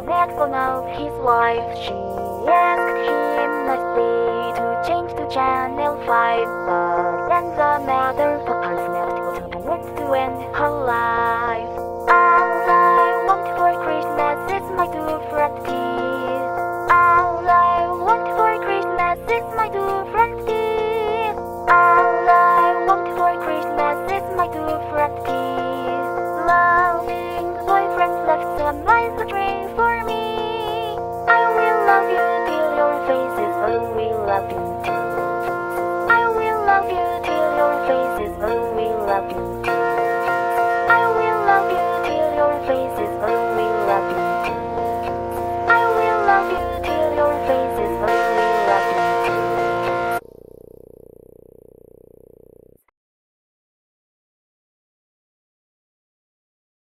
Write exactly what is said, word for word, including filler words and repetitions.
disconnection of his wife. She asked him nicely to change to channel five.